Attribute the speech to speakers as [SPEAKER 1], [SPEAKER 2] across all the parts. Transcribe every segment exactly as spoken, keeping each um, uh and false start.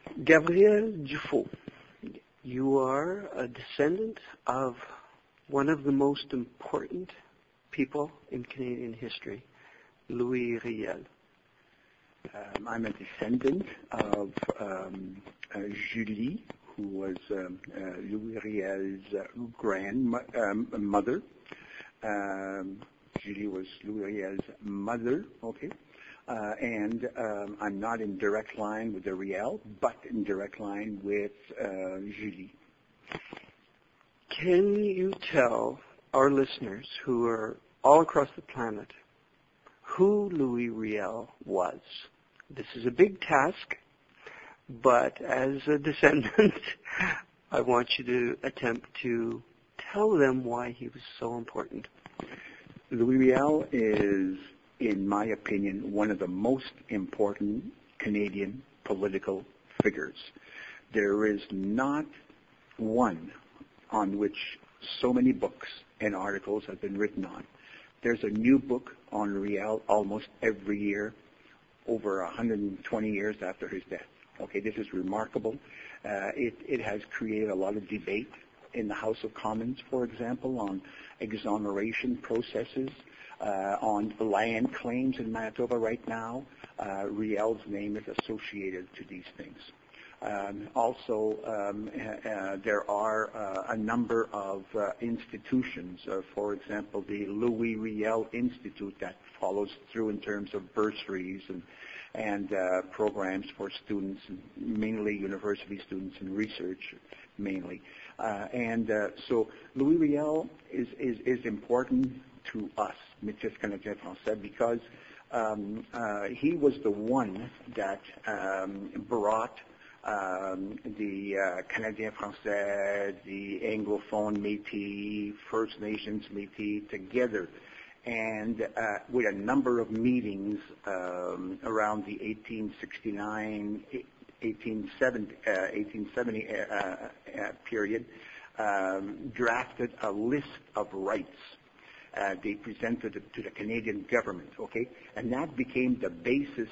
[SPEAKER 1] Gabriel Dufault, you are a descendant of one of the most important people in Canadian history, Louis Riel.
[SPEAKER 2] Um, I'm a descendant of um, uh, Julie, who was um, uh, Louis Riel's uh, grandmother. Um, Julie was Louis Riel's mother, okay? Uh, and um, I'm not in direct line with the Riel, but in direct line with uh, Julie.
[SPEAKER 1] Can you tell our listeners who are all across the planet who Louis Riel was? This is a big task, but as a descendant, I want you to attempt to tell them why he was so important.
[SPEAKER 2] Louis Riel is, in my opinion, one of the most important Canadian political figures. There is not one on which so many books and articles have been written on. There's a new book on Riel almost every year, over one hundred twenty years after his death. Okay, this is remarkable. Uh, it, it has created a lot of debate in the House of Commons, for example, on exoneration processes, uh, on land claims in Manitoba right now. Uh, Riel's name is associated to these things. Um, also, um, uh, there are uh, a number of uh, institutions, uh, for example, the Louis Riel Institute that follows through in terms of bursaries and, and uh, programs for students, mainly university students and research, mainly. Uh, and uh, so Louis Riel is, is, is important to us, Métis Canadiens Français, because um, uh, he was the one that um, brought Um, the uh, Canadiens Français, the Anglophone Métis, First Nations Métis together, and uh, with a number of meetings um, around the eighteen sixty-nine, eighteen seventy, uh, eighteen seventy uh, uh, period, um, drafted a list of rights. Uh, they presented it to the Canadian government, okay, and that became the basis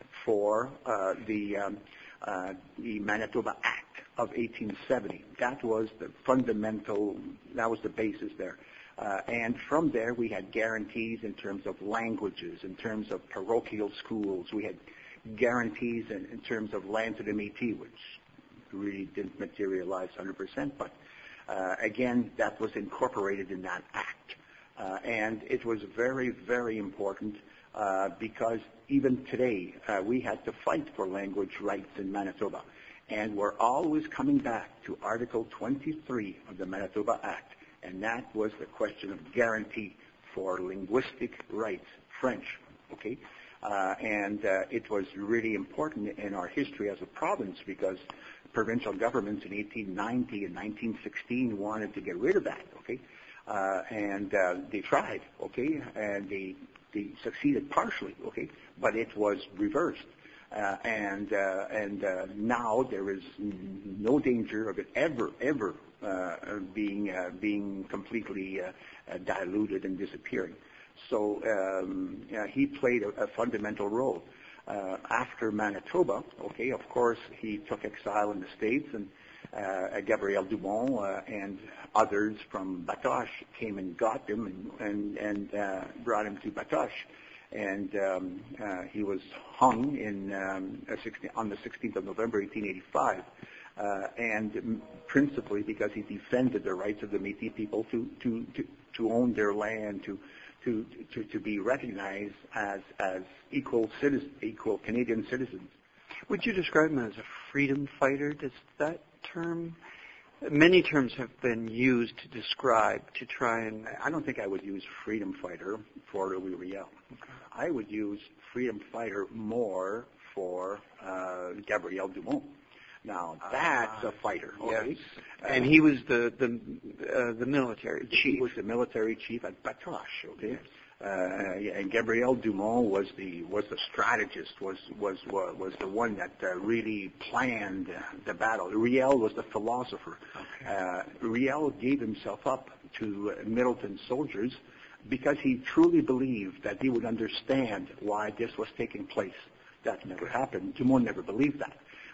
[SPEAKER 2] for uh, the um, Uh, the Manitoba Act of eighteen seventy. That was the fundamental, that was the basis there. Uh, and from there we had guarantees in terms of languages, in terms of parochial schools. We had guarantees in, in terms of land to the Métis, which really didn't materialize one hundred percent, but uh, again, that was incorporated in that act. Uh, and it was very, very important Uh, because even today uh, we had to fight for language rights in Manitoba. And we're always coming back to Article twenty-three of the Manitoba Act, and that was the question of guarantee for linguistic rights, French, okay? Uh, and uh, it was really important in our history as a province because provincial governments in eighteen ninety and nineteen sixteen wanted to get rid of that, okay? Uh, and uh, they tried, okay? And they They succeeded partially, okay, but it was reversed, uh, and uh, and uh, now there is no danger of it ever, ever uh, being uh, being completely uh, uh, diluted and disappearing. So um, uh, he played a, a fundamental role. Uh, after Manitoba, okay, of course he took exile in the States, and uh, Gabriel Dumont uh, and others from Batoche came and got him and and, and uh, brought him to Batoche, and um, uh, he was hung in um, on the sixteenth of November, eighteen eighty-five, uh, and principally because he defended the rights of the Métis people to to to, to own their land, to to to, to be recognized as as equal citizens, equal Canadian citizens.
[SPEAKER 1] Would you describe him as a freedom fighter? Does that term, many terms have been used to describe, to try and...
[SPEAKER 2] I don't think I would use freedom fighter for Louis Riel. Okay. I would use freedom fighter more for uh, Gabriel Dumont. Now, that's uh, a fighter. Okay?
[SPEAKER 1] Yes. Uh, and he was the the, uh, the military chief.
[SPEAKER 2] He was the military chief at Batoche, okay? Yes. Uh, and Gabriel Dumont was the was the strategist, was was was the one that uh, really planned uh, the battle. Riel was the philosopher. Okay. Uh, Riel gave himself up to uh, Middleton's soldiers because he truly believed that he would understand why this was taking place. That never happened. Dumont never believed that.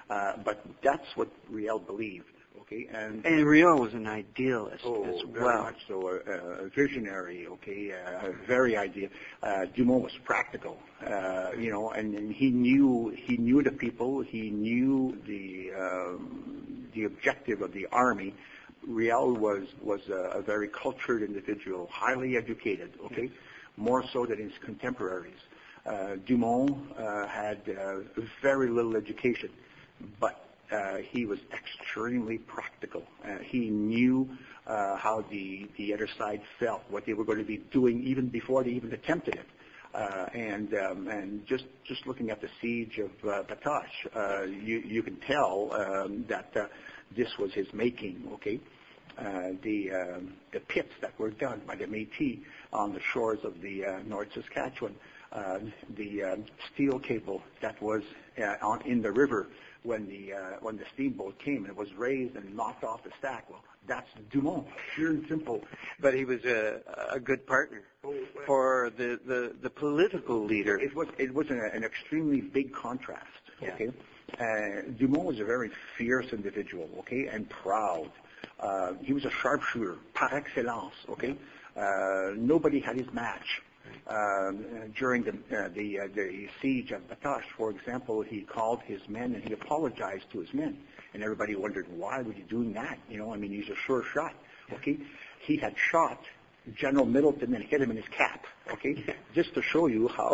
[SPEAKER 2] Uh, but that's what Riel believed. Okay, and
[SPEAKER 1] and Riel was an idealist
[SPEAKER 2] oh,
[SPEAKER 1] as
[SPEAKER 2] very
[SPEAKER 1] well.
[SPEAKER 2] much so, a, a visionary. Okay, uh, very ideal. Uh, Dumont was practical, uh, you know, and, and he knew he knew the people. He knew the um, the objective of the army. Riel was was a, a very cultured individual, highly educated. Okay, yes. More so than his contemporaries. Uh, Dumont uh, had uh, very little education, but uh, he was extremely practical. Uh, he knew uh, how the, the other side felt, what they were going to be doing even before they even attempted it. Uh, and um, and just just looking at the siege of uh, Batoche, uh, you you can tell um, that uh, this was his making. Okay, uh, the um, the pits that were done by the Métis on the shores of the uh, North Saskatchewan. Uh, the uh, steel cable that was uh, on, in the river when the uh, when the steamboat came, it was raised and knocked off the stack. Well, that's Dumont, pure and simple.
[SPEAKER 1] But he was a, a good partner for the, the, the political leader.
[SPEAKER 2] It was it was an, an extremely big contrast. Okay,
[SPEAKER 1] yeah.
[SPEAKER 2] uh, Dumont was a very fierce individual. Okay, and proud. Uh, he was a sharpshooter par excellence. Okay, uh, nobody had his match. Um, during the uh, the, uh, the siege of Batoche, for example, he called his men and he apologized to his men, and everybody wondered why was he doing that? You know, I mean, he's a sure shot. Okay, he had shot General Middleton and hit him in his cap. Okay, just to show you how.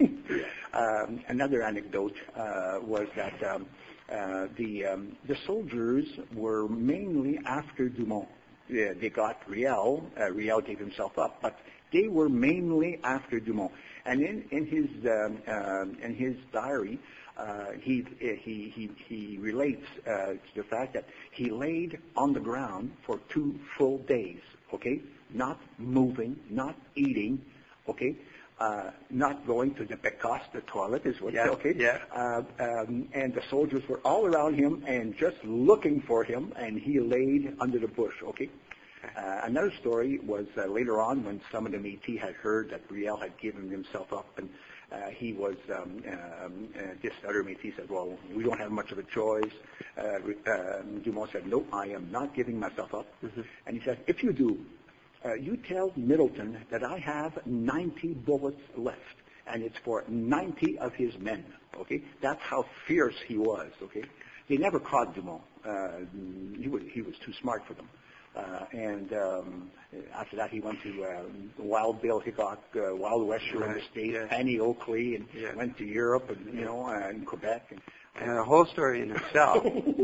[SPEAKER 2] um, another anecdote uh, was that um, uh, the um, the soldiers were mainly after Dumont. Yeah, they got Riel. Uh, Riel gave himself up, but they were mainly after Dumont. And in, in his um, um, in his diary, uh, he, he he he relates uh, to the fact that he laid on the ground for two full days. Okay, not moving, not eating. Okay. Uh, not going to the Bécosse, the toilet is what,
[SPEAKER 1] yeah,
[SPEAKER 2] okay?
[SPEAKER 1] Yeah.
[SPEAKER 2] Uh, um, and the soldiers were all around him and just looking for him, and he laid under the bush, okay? Uh, another story was uh, later on when some of the Métis had heard that Riel had given himself up, and uh, he was, um, um, uh, this other Métis said, well, we don't have much of a choice. Uh, uh, Dumont said, no, I am not giving myself up. Mm-hmm. And he said, if you do, Uh, you tell Middleton that I have ninety bullets left, and it's for ninety of his men. Okay, that's how fierce he was. Okay, they never caught Dumont. Uh, he was he was too smart for them. Uh, and um, after that, he went to um, Wild Bill Hickok, uh, Wild West
[SPEAKER 1] right.
[SPEAKER 2] in the States,
[SPEAKER 1] yeah.
[SPEAKER 2] Annie Oakley, and
[SPEAKER 1] yeah.
[SPEAKER 2] went to Europe and you know uh, and Quebec. And,
[SPEAKER 1] and a whole story in itself.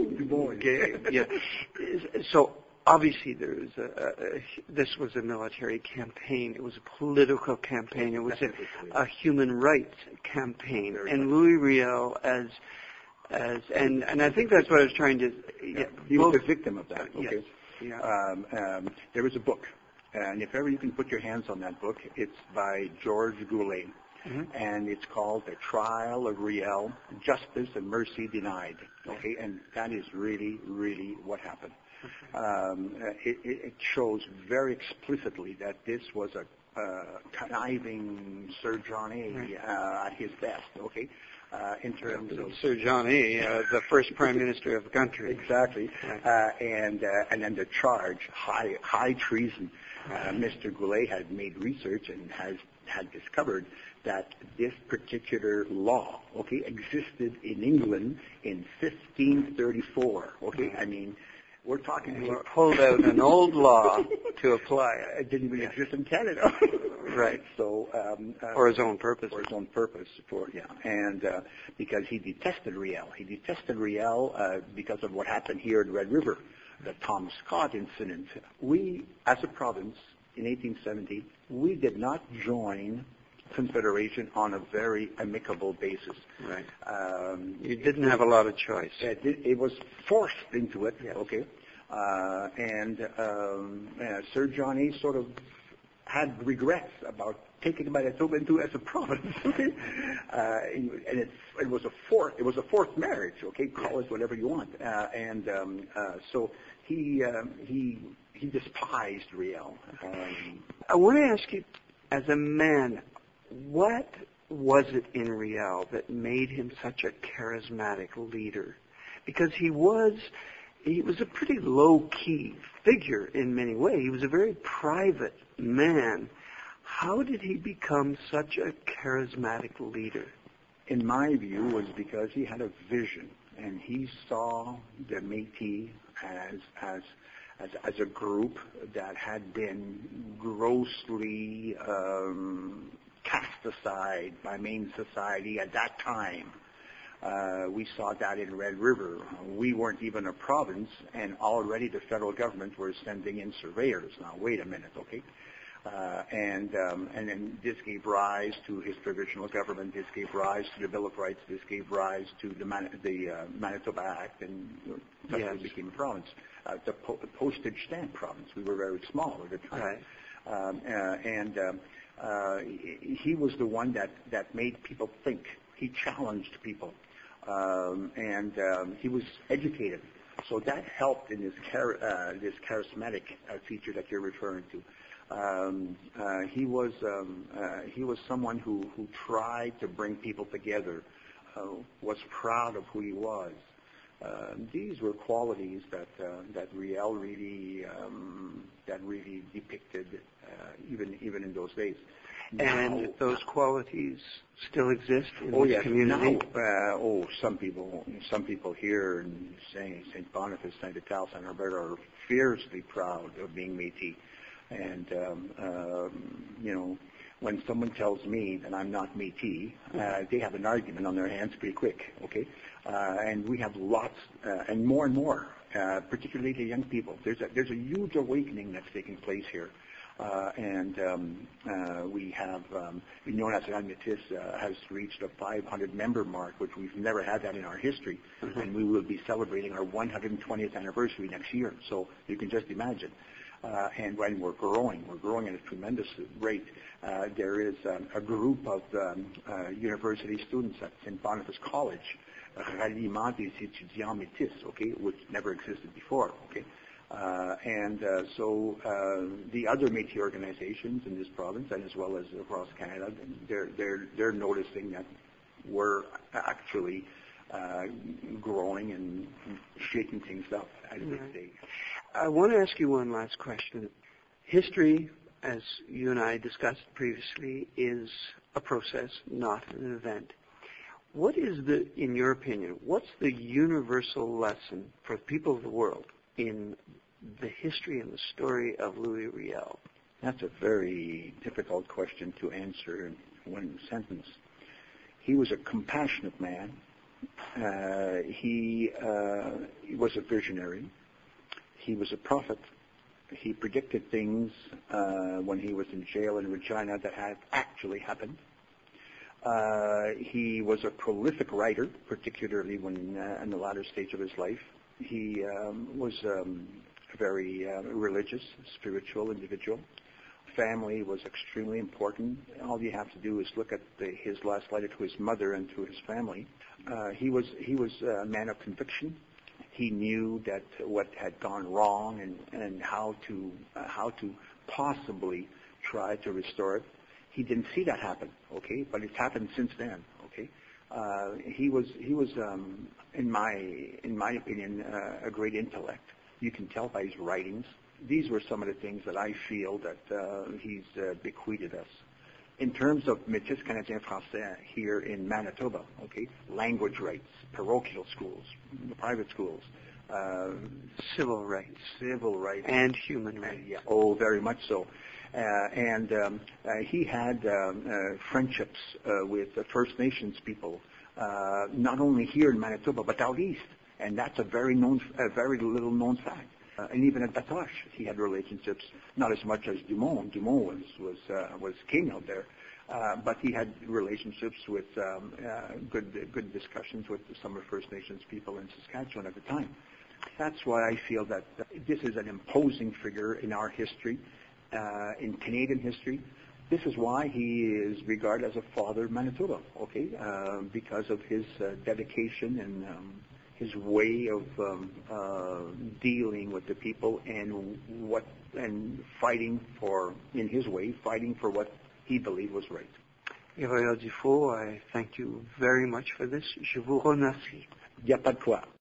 [SPEAKER 1] okay. Yeah. So. Obviously, there was a, a, this was a military campaign. It was a political campaign. It was a, a human rights campaign. And Louis Riel, as as and and I think that's what I was trying to.
[SPEAKER 2] Yeah,
[SPEAKER 1] yeah,
[SPEAKER 2] he was a victim of that. Okay.
[SPEAKER 1] Yes. Yeah.
[SPEAKER 2] Um, um, there was a book, and if ever you can put your hands on that book, it's by George Goulet, mm-hmm. and it's called The Trial of Riel: Justice and Mercy Denied. Okay, and that is really, really what happened. Um, it, it shows very explicitly that this was a uh, conniving Sir John A. Uh, at his best, okay, uh, in terms of
[SPEAKER 1] Sir John A., uh, the first Prime Minister of the country.
[SPEAKER 2] Exactly, uh, and uh, and then the charge, high high treason. Uh, Mister Goulet had made research and has had discovered that this particular law, okay, existed in England in fifteen thirty-four. Okay, I mean. We're talking
[SPEAKER 1] and he pulled out an old law to apply it.
[SPEAKER 2] It didn't even yeah. exist in Canada.
[SPEAKER 1] Right.
[SPEAKER 2] So um, uh,
[SPEAKER 1] for his own purpose.
[SPEAKER 2] For his own purpose. For yeah, and uh, because he detested Riel. He detested Riel uh, because of what happened here in Red River, the Tom Scott incident. We, as a province, in eighteen seventy, we did not join Confederation on a very amicable basis.
[SPEAKER 1] Right.
[SPEAKER 2] Um,
[SPEAKER 1] you didn't have a lot of choice.
[SPEAKER 2] It, it was forced into it.
[SPEAKER 1] Yes.
[SPEAKER 2] Okay. Uh, and um, uh, Sir John A. sort of had regrets about taking Manitoba into as a province. Okay. Uh, and it, it was a fourth. It was a fourth marriage. Okay. Call it whatever you want. Uh, and um, uh, so he um, he he despised Riel. Um,
[SPEAKER 1] I want to ask you, as a man, what was it in Riel that made him such a charismatic leader? because he was he was a pretty low-key figure in many ways. He was a very private man. How did he become such a charismatic leader?
[SPEAKER 2] In my view, was because he had a vision, and he saw the Métis as as as, as a group that had been grossly um, cast aside by main society at that time. Uh, we saw that in Red River. We weren't even a province, and already the federal government was sending in surveyors. Now, wait a minute, okay? Uh, and um, and then this gave rise to his provisional government. This gave rise to the Bill of Rights. This gave rise to the, Man- the uh, Manitoba Act, and thus
[SPEAKER 1] yes.
[SPEAKER 2] we became a province. Uh, the, po- the postage stamp province. We were very small at the time.
[SPEAKER 1] Right.
[SPEAKER 2] Um, uh, and um, uh, he, he was the one that, that made people think. He challenged people, um, and um, he was educated. So that helped in this char- uh, this charismatic uh, feature that you're referring to. Um, uh, he was um, uh, he was someone who, who tried to bring people together, uh, was proud of who he was. Uh, these were qualities that uh, that Riel really um, that really depicted uh, even even in those days.
[SPEAKER 1] And
[SPEAKER 2] now,
[SPEAKER 1] those qualities still exist in
[SPEAKER 2] oh
[SPEAKER 1] this
[SPEAKER 2] yes,
[SPEAKER 1] community?
[SPEAKER 2] now, uh, oh, some people some people here in Saint Boniface, Saint Vital, Saint Alberta are fiercely proud of being Métis. And, um, um, you know, when someone tells me that I'm not Métis, uh, they have an argument on their hands pretty quick, okay? Uh, and we have lots, uh, and more and more, uh, particularly the young people. There's a, there's a huge awakening that's taking place here. Uh, and um, uh, we have, um, Union Nationale Métis uh, has reached a five hundred member mark, which we've never had that in our history. Mm-hmm. And we will be celebrating our one hundred twentieth anniversary next year. So you can just imagine. Uh, and when we're growing, we're growing at a tremendous rate. Uh, there is um, a group of um, uh, university students at Saint Boniface College, Ralliement des étudiants métis, okay, which never existed before, okay. Uh, and uh, so uh, the other Métis organizations in this province, and as well as across Canada, they're they're they're noticing that we're actually uh, growing and shaking things up at a big stage.
[SPEAKER 1] I want to ask you one last question. History, as you and I discussed previously, is a process, not an event. What is the, in your opinion, what's the universal lesson for the people of the world in the history and the story of Louis Riel?
[SPEAKER 2] That's a very difficult question to answer in one sentence. He was a compassionate man. Uh, he, uh, he was a visionary. He was a prophet. He predicted things uh, when he was in jail in Regina that had actually happened. Uh, he was a prolific writer, particularly when uh, in the latter stage of his life. He um, was um, a very uh, religious, spiritual individual. Family was extremely important. All you have to do is look at the, his last letter to his mother and to his family. Uh, he was he was a man of conviction. He knew that what had gone wrong and, and how to uh, how to possibly try to restore it. He didn't see that happen, okay, but it's happened since then, okay. Uh, he was he was um, in my in my opinion uh, a great intellect. You can tell by his writings. These were some of the things that I feel that uh, he's uh, bequeathed us. In terms of Métis Canadien Français here in Manitoba, okay, language rights, parochial schools, private schools, uh,
[SPEAKER 1] civil rights,
[SPEAKER 2] civil rights,
[SPEAKER 1] and human rights.
[SPEAKER 2] Yeah, oh, very much so. Uh, and um, uh, he had um, uh, friendships uh, with the First Nations people, uh, not only here in Manitoba but out east, and that's a very known, a very little known fact. Uh, and even at Batoche, he had relationships, not as much as Dumont. Dumont was was uh, was king out there, uh, but he had relationships with um, uh, good good discussions with some of the First Nations people in Saskatchewan at the time. That's why I feel that this is an imposing figure in our history, uh, in Canadian history. This is why he is regarded as a father of Manitoba, okay, uh, because of his uh, dedication and um, his way of um, uh, dealing with the people and what and fighting for, in his way, fighting for what he believed was right.
[SPEAKER 1] Gabriel Dufault, I thank you very much for this. Je vous remercie.
[SPEAKER 2] Il n'y a pas de quoi.